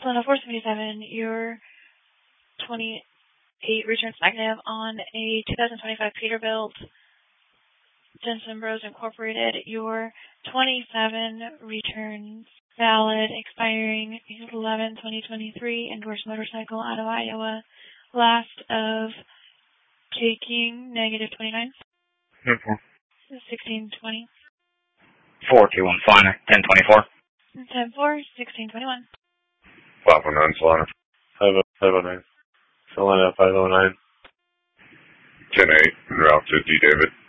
Solana 477, your 28 returns negative on a 2025 Peterbilt Jensen Bros Incorporated. Your 27 returns valid, expiring 11/2023, endorsed motorcycle out of Iowa. Last of taking negative 29. 1620. 421 Solana 1024. 10-4, 1621. 509 Solana. 509. Solana 509. 10-8, route to D. David.